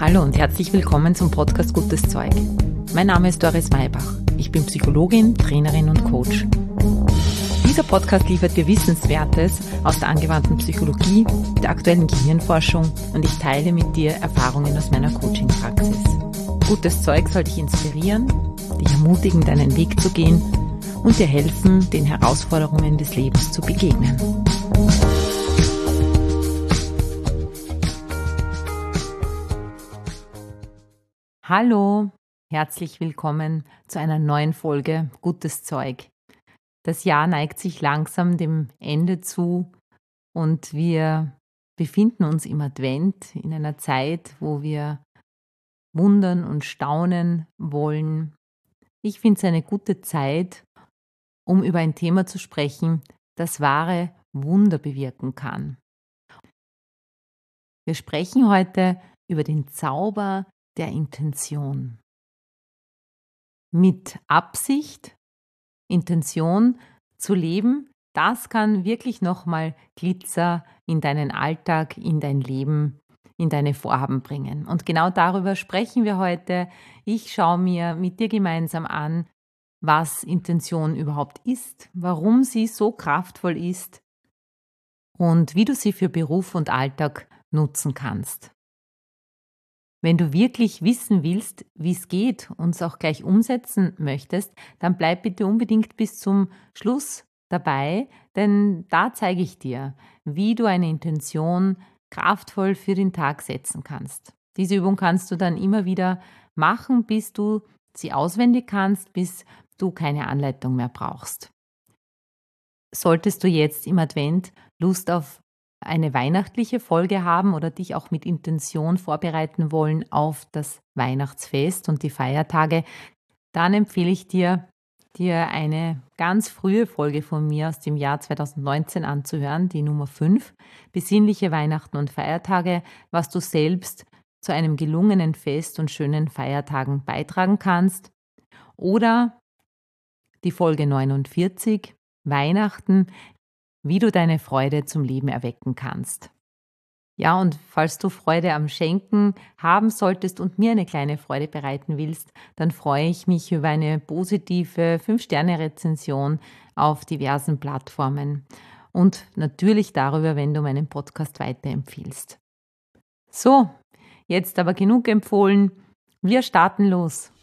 Hallo und herzlich willkommen zum Podcast Gutes Zeug. Mein Name ist Doris Maybach. Ich bin Psychologin, Trainerin und Coach. Dieser Podcast liefert dir Wissenswertes aus der angewandten Psychologie, der aktuellen Gehirnforschung und ich teile mit dir Erfahrungen aus meiner Coaching-Praxis. Gutes Zeug soll dich inspirieren, dich ermutigen, deinen Weg zu gehen und dir helfen, den Herausforderungen des Lebens zu begegnen. Hallo, herzlich willkommen zu einer neuen Folge Gutes Zeug. Das Jahr neigt sich langsam dem Ende zu und wir befinden uns im Advent in einer Zeit, wo wir wundern und staunen wollen. Ich finde es eine gute Zeit, um über ein Thema zu sprechen, das wahre Wunder bewirken kann. Wir sprechen heute über den Zauber der Intention. Mit Absicht, Intention zu leben, das kann wirklich nochmal Glitzer in deinen Alltag, in dein Leben, in deine Vorhaben bringen. Und genau darüber sprechen wir heute. Ich schaue mir mit dir gemeinsam an, was Intention überhaupt ist, warum sie so kraftvoll ist und wie du sie für Beruf und Alltag nutzen kannst. Wenn du wirklich wissen willst, wie es geht und es auch gleich umsetzen möchtest, dann bleib bitte unbedingt bis zum Schluss dabei, denn da zeige ich dir, wie du eine Intention kraftvoll für den Tag setzen kannst. Diese Übung kannst du dann immer wieder machen, bis du sie auswendig kannst, bis du keine Anleitung mehr brauchst. Solltest du jetzt im Advent Lust auf eine weihnachtliche Folge haben oder dich auch mit Intention vorbereiten wollen auf das Weihnachtsfest und die Feiertage, dann empfehle ich dir eine ganz frühe Folge von mir aus dem Jahr 2019 anzuhören, die Nummer 5, besinnliche Weihnachten und Feiertage, was du selbst zu einem gelungenen Fest und schönen Feiertagen beitragen kannst. Oder die Folge 49, Weihnachten, wie du deine Freude zum Leben erwecken kannst. Ja, und falls du Freude am Schenken haben solltest und mir eine kleine Freude bereiten willst, dann freue ich mich über eine positive 5-Sterne-Rezension auf diversen Plattformen und natürlich darüber, wenn du meinen Podcast weiterempfiehlst. So, jetzt aber genug empfohlen. Wir starten los.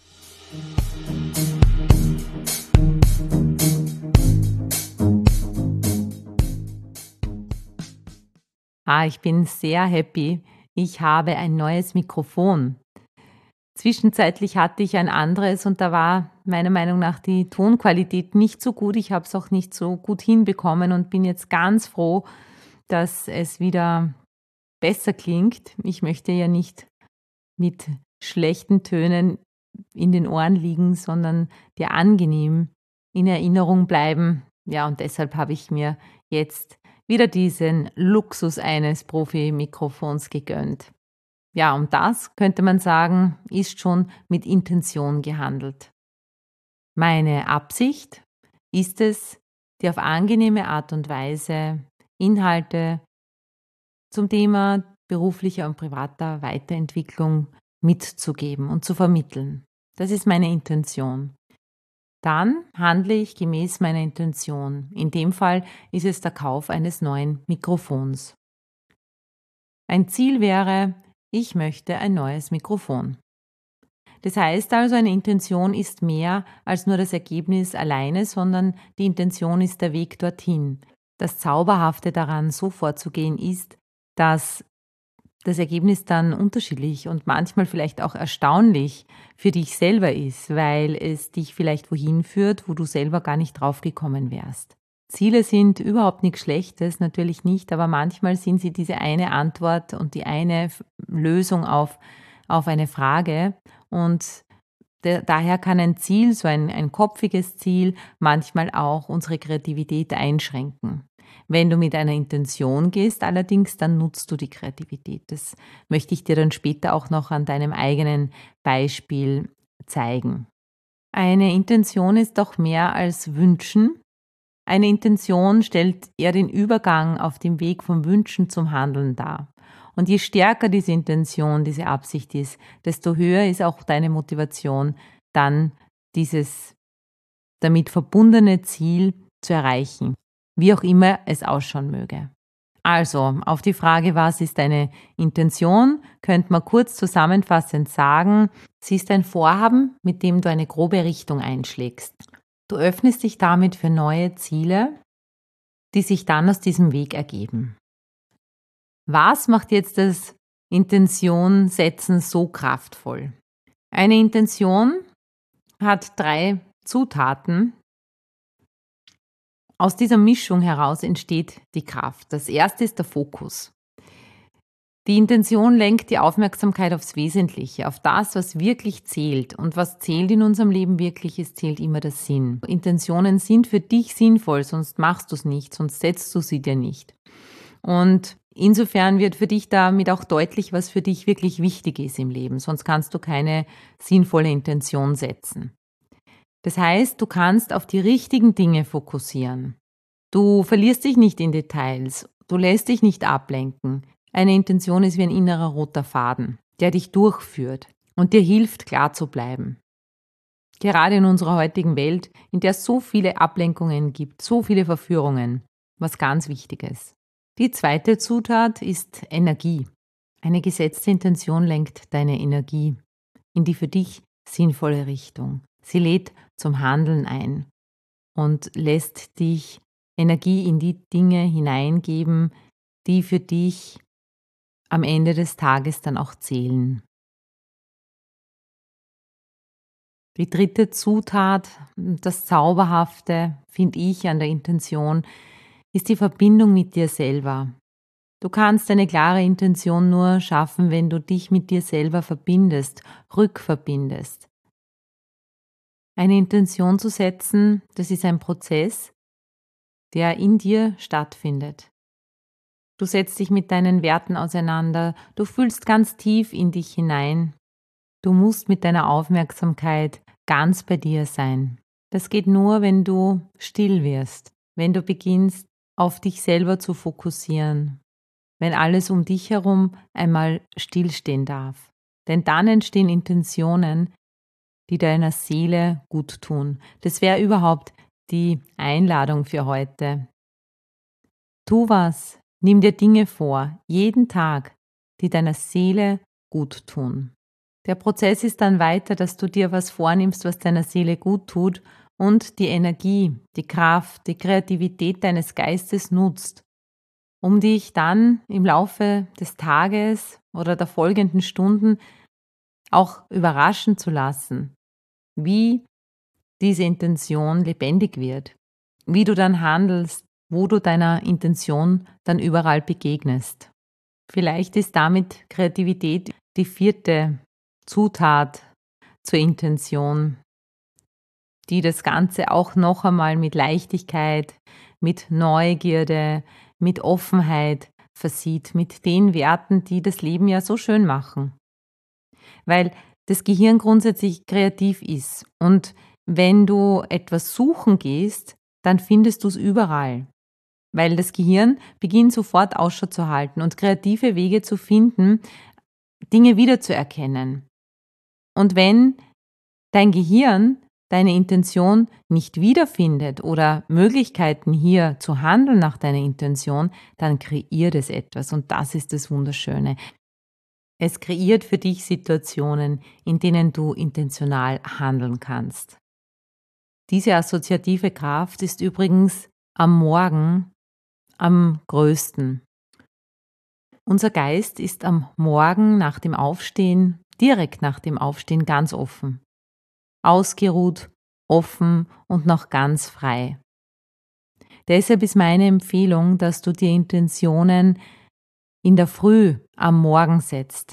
Ich bin sehr happy. Ich habe ein neues Mikrofon. Zwischenzeitlich hatte ich ein anderes und da war meiner Meinung nach die Tonqualität nicht so gut. Ich habe es auch nicht so gut hinbekommen und bin jetzt ganz froh, dass es wieder besser klingt. Ich möchte ja nicht mit schlechten Tönen in den Ohren liegen, sondern dir angenehm in Erinnerung bleiben. Ja, und deshalb habe ich mir jetzt wieder diesen Luxus eines Profi-Mikrofons gegönnt. Ja, und das, könnte man sagen, ist schon mit Intention gehandelt. Meine Absicht ist es, dir auf angenehme Art und Weise Inhalte zum Thema beruflicher und privater Weiterentwicklung mitzugeben und zu vermitteln. Das ist meine Intention. Dann handle ich gemäß meiner Intention. In dem Fall ist es der Kauf eines neuen Mikrofons. Ein Ziel wäre, ich möchte ein neues Mikrofon. Das heißt also, eine Intention ist mehr als nur das Ergebnis alleine, sondern die Intention ist der Weg dorthin. Das Zauberhafte daran, so vorzugehen, ist, dass das Ergebnis dann unterschiedlich und manchmal vielleicht auch erstaunlich für dich selber ist, weil es dich vielleicht wohin führt, wo du selber gar nicht drauf gekommen wärst. Ziele sind überhaupt nichts Schlechtes, natürlich nicht, aber manchmal sind sie diese eine Antwort und die eine Lösung auf eine Frage und daher kann ein Ziel, so ein kopfiges Ziel, manchmal auch unsere Kreativität einschränken. Wenn du mit einer Intention gehst, allerdings, dann nutzt du die Kreativität. Das möchte ich dir dann später auch noch an deinem eigenen Beispiel zeigen. Eine Intention ist doch mehr als Wünschen. Eine Intention stellt eher den Übergang auf dem Weg vom Wünschen zum Handeln dar. Und je stärker diese Intention, diese Absicht ist, desto höher ist auch deine Motivation, dann dieses damit verbundene Ziel zu erreichen, wie auch immer es ausschauen möge. Also, auf die Frage, was ist deine Intention, könnte man kurz zusammenfassend sagen, sie ist ein Vorhaben, mit dem du eine grobe Richtung einschlägst. Du öffnest dich damit für neue Ziele, die sich dann aus diesem Weg ergeben. Was macht jetzt das Intention setzen so kraftvoll? Eine Intention hat 3 Zutaten. Aus dieser Mischung heraus entsteht die Kraft. Das erste ist der Fokus. Die Intention lenkt die Aufmerksamkeit aufs Wesentliche, auf das, was wirklich zählt. Und was zählt in unserem Leben wirklich ist, zählt immer der Sinn. Intentionen sind für dich sinnvoll, sonst machst du es nicht, sonst setzt du sie dir nicht. Und insofern wird für dich damit auch deutlich, was für dich wirklich wichtig ist im Leben, sonst kannst du keine sinnvolle Intention setzen. Das heißt, du kannst auf die richtigen Dinge fokussieren. Du verlierst dich nicht in Details, du lässt dich nicht ablenken. Eine Intention ist wie ein innerer roter Faden, der dich durchführt und dir hilft, klar zu bleiben. Gerade in unserer heutigen Welt, in der es so viele Ablenkungen gibt, so viele Verführungen, was ganz Wichtiges. Die zweite Zutat ist Energie. Eine gesetzte Intention lenkt deine Energie in die für dich sinnvolle Richtung. Sie lädt zum Handeln ein und lässt dich Energie in die Dinge hineingeben, die für dich am Ende des Tages dann auch zählen. Die dritte Zutat, das Zauberhafte, finde ich an der Intention, ist die Verbindung mit dir selber. Du kannst eine klare Intention nur schaffen, wenn du dich mit dir selber verbindest, rückverbindest. Eine Intention zu setzen, das ist ein Prozess, der in dir stattfindet. Du setzt dich mit deinen Werten auseinander, du fühlst ganz tief in dich hinein. Du musst mit deiner Aufmerksamkeit ganz bei dir sein. Das geht nur, wenn du still wirst, wenn du beginnst, auf dich selber zu fokussieren, wenn alles um dich herum einmal stillstehen darf. Denn dann entstehen Intentionen, die deiner Seele gut tun. Das wäre überhaupt die Einladung für heute. Tu was, nimm dir Dinge vor, jeden Tag, die deiner Seele gut tun. Der Prozess ist dann weiter, dass du dir was vornimmst, was deiner Seele gut tut und die Energie, die Kraft, die Kreativität deines Geistes nutzt, um dich dann im Laufe des Tages oder der folgenden Stunden auch überraschen zu lassen, wie diese Intention lebendig wird, wie du dann handelst, wo du deiner Intention dann überall begegnest. Vielleicht ist damit Kreativität die 4. Zutat zur Intention, die das Ganze auch noch einmal mit Leichtigkeit, mit Neugierde, mit Offenheit versieht, mit den Werten, die das Leben ja so schön machen. Weil das Gehirn grundsätzlich kreativ ist und wenn du etwas suchen gehst, dann findest du es überall. Weil das Gehirn beginnt sofort Ausschau zu halten und kreative Wege zu finden, Dinge wiederzuerkennen. Und wenn dein Gehirn deine Intention nicht wiederfindet oder Möglichkeiten hier zu handeln nach deiner Intention, dann kreiert es etwas und das ist das Wunderschöne. Es kreiert für dich Situationen, in denen du intentional handeln kannst. Diese assoziative Kraft ist übrigens am Morgen am größten. Unser Geist ist am Morgen nach dem Aufstehen, direkt nach dem Aufstehen ganz offen. Ausgeruht, offen und noch ganz frei. Deshalb ist meine Empfehlung, dass du dir Intentionen in der Früh am Morgen setzt.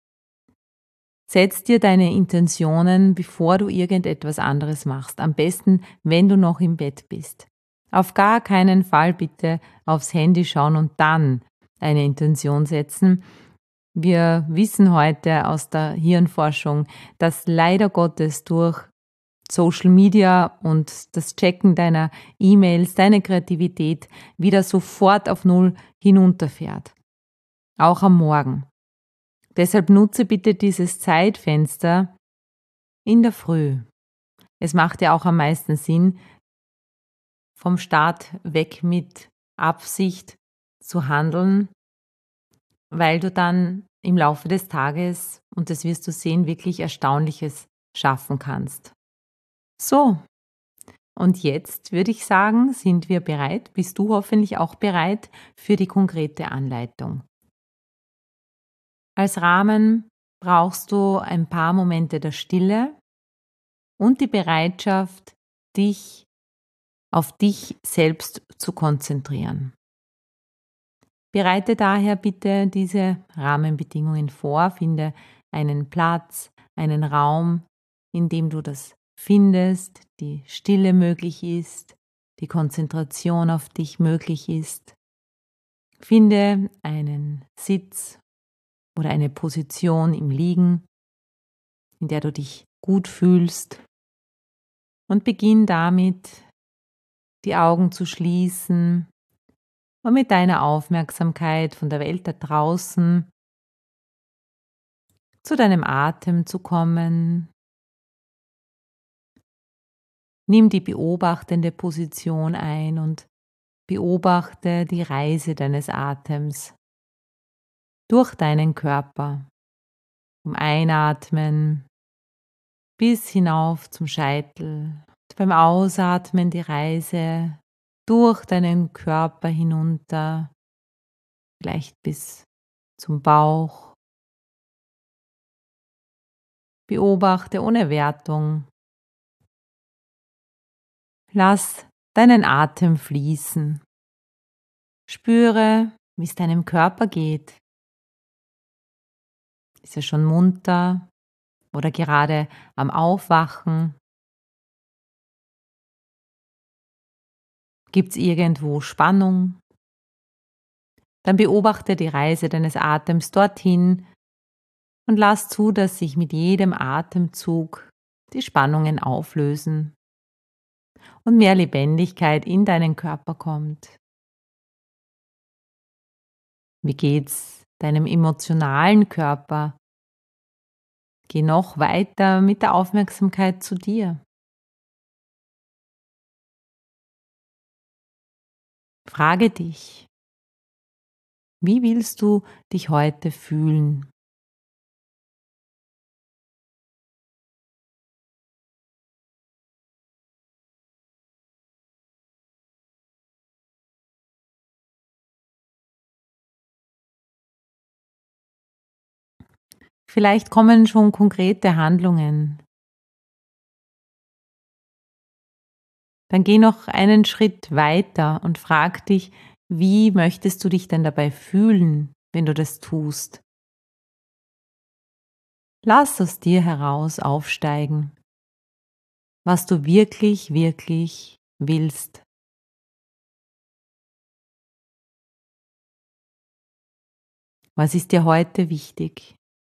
Setz dir deine Intentionen, bevor du irgendetwas anderes machst. Am besten, wenn du noch im Bett bist. Auf gar keinen Fall bitte aufs Handy schauen und dann eine Intention setzen. Wir wissen heute aus der Hirnforschung, dass leider Gottes durch Social Media und das Checken deiner E-Mails, deine Kreativität wieder sofort auf Null hinunterfährt. auch am Morgen. Deshalb nutze bitte dieses Zeitfenster in der Früh. Es macht ja auch am meisten Sinn, vom Start weg mit Absicht zu handeln, weil du dann im Laufe des Tages, und das wirst du sehen, wirklich Erstaunliches schaffen kannst. So, und jetzt würde ich sagen, sind wir bereit, bist du hoffentlich auch bereit für die konkrete Anleitung. Als Rahmen brauchst du ein paar Momente der Stille und die Bereitschaft, dich auf dich selbst zu konzentrieren. Bereite daher bitte diese Rahmenbedingungen vor, finde einen Platz, einen Raum, in dem du das findest, die Stille möglich ist, die Konzentration auf dich möglich ist. Finde einen Sitz oder eine Position im Liegen, in der du dich gut fühlst, und beginn damit, die Augen zu schließen und mit deiner Aufmerksamkeit von der Welt da draußen zu deinem Atem zu kommen. Nimm die beobachtende Position ein und beobachte die Reise deines Atems durch deinen Körper. Vom Einatmen bis hinauf zum Scheitel. Und beim Ausatmen die Reise durch deinen Körper hinunter, vielleicht bis zum Bauch. Beobachte ohne Wertung. Lass deinen Atem fließen. Spüre, wie es deinem Körper geht. Ist er schon munter oder gerade am Aufwachen? Gibt es irgendwo Spannung? Dann beobachte die Reise deines Atems dorthin und lass zu, dass sich mit jedem Atemzug die Spannungen auflösen und mehr Lebendigkeit in deinen Körper kommt. Wie geht's deinem emotionalen Körper? Geh noch weiter mit der Aufmerksamkeit zu dir. Frage dich, wie willst du dich heute fühlen? Vielleicht kommen schon konkrete Handlungen. Dann geh noch einen Schritt weiter und frag dich, wie möchtest du dich denn dabei fühlen, wenn du das tust? Lass aus dir heraus aufsteigen, was du wirklich, wirklich willst. Was ist dir heute wichtig?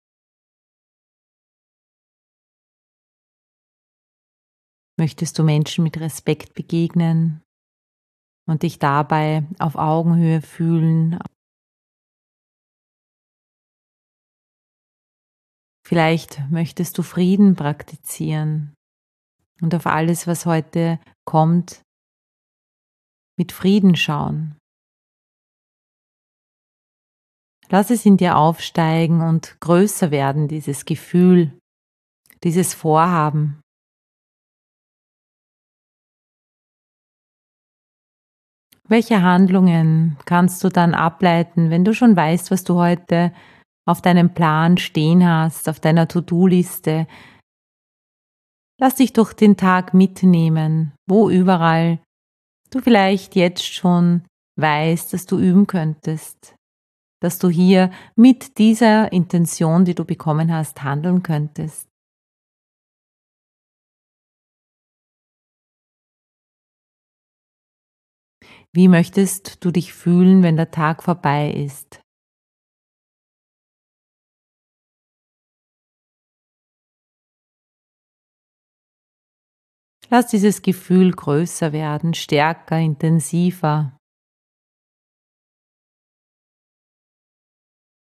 Möchtest du Menschen mit Respekt begegnen und dich dabei auf Augenhöhe fühlen? Vielleicht möchtest du Frieden praktizieren und auf alles, was heute kommt, mit Frieden schauen. Lass es in dir aufsteigen und größer werden, dieses Gefühl, dieses Vorhaben. Welche Handlungen kannst du dann ableiten, wenn du schon weißt, was du heute auf deinem Plan stehen hast, auf deiner To-Do-Liste? Lass dich durch den Tag mitnehmen, wo überall du vielleicht jetzt schon weißt, dass du üben könntest, dass du hier mit dieser Intention, die du bekommen hast, handeln könntest. Wie möchtest du dich fühlen, wenn der Tag vorbei ist? Lass dieses Gefühl größer werden, stärker, intensiver.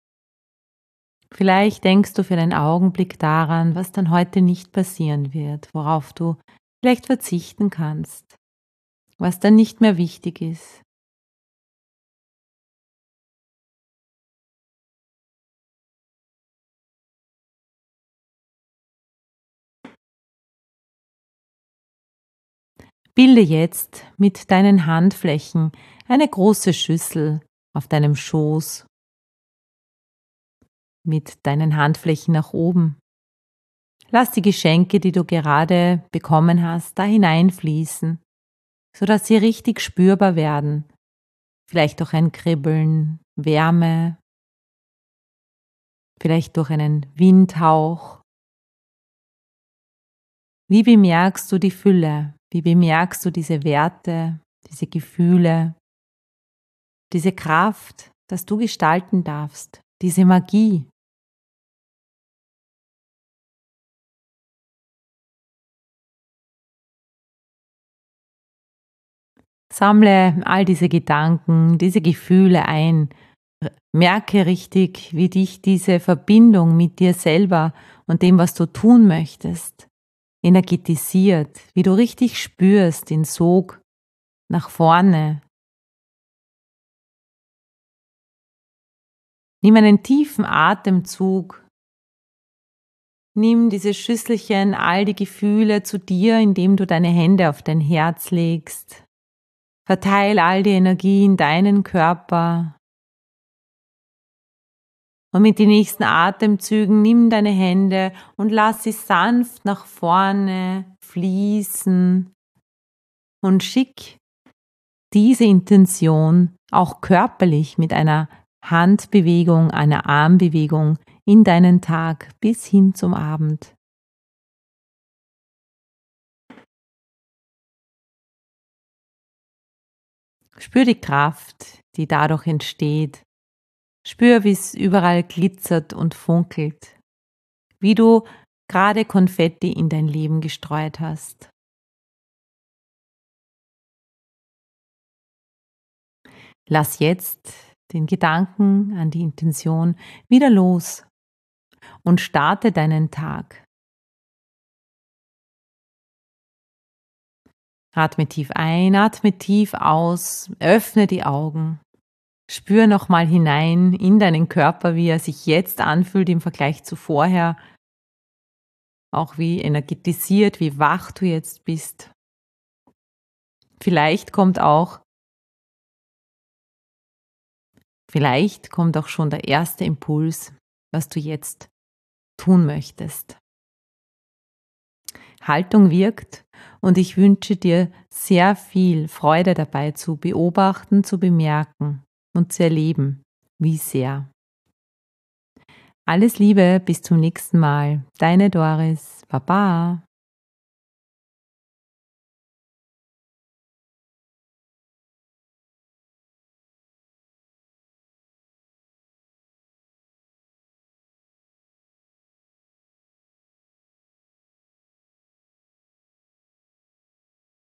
Vielleicht denkst du für einen Augenblick daran, was dann heute nicht passieren wird, worauf du vielleicht verzichten kannst, was dann nicht mehr wichtig ist. Bilde jetzt mit deinen Handflächen eine große Schüssel auf deinem Schoß mit deinen Handflächen nach oben. Lass die Geschenke, die du gerade bekommen hast, da hineinfließen, sodass sie richtig spürbar werden. Vielleicht durch ein Kribbeln, Wärme, vielleicht durch einen Windhauch. Wie bemerkst du die Fülle? Wie bemerkst du diese Werte, diese Gefühle, diese Kraft, dass du gestalten darfst, diese Magie? Sammle all diese Gedanken, diese Gefühle ein. Merke richtig, wie dich diese Verbindung mit dir selber und dem, was du tun möchtest, energetisiert, wie du richtig spürst den Sog nach vorne. Nimm einen tiefen Atemzug. Nimm dieses Schüsselchen, all die Gefühle zu dir, indem du deine Hände auf dein Herz legst. Verteil all die Energie in deinen Körper. Und mit den nächsten Atemzügen nimm deine Hände und lass sie sanft nach vorne fließen und schick diese Intention auch körperlich mit einer Handbewegung, einer Armbewegung in deinen Tag bis hin zum Abend. Spür die Kraft, die dadurch entsteht. Spür, wie es überall glitzert und funkelt, wie du gerade Konfetti in dein Leben gestreut hast. Lass jetzt den Gedanken an die Intention wieder los und starte deinen Tag. Atme tief ein, atme tief aus, öffne die Augen. Spür nochmal hinein in deinen Körper, wie er sich jetzt anfühlt im Vergleich zu vorher. Auch wie energetisiert, wie wach du jetzt bist. Vielleicht kommt auch, vielleicht kommt auch schon der erste Impuls, was du jetzt tun möchtest. Haltung wirkt und ich wünsche dir sehr viel Freude dabei zu beobachten, zu bemerken und zu erleben, wie sehr. Alles Liebe, bis zum nächsten Mal. Deine Doris. Baba.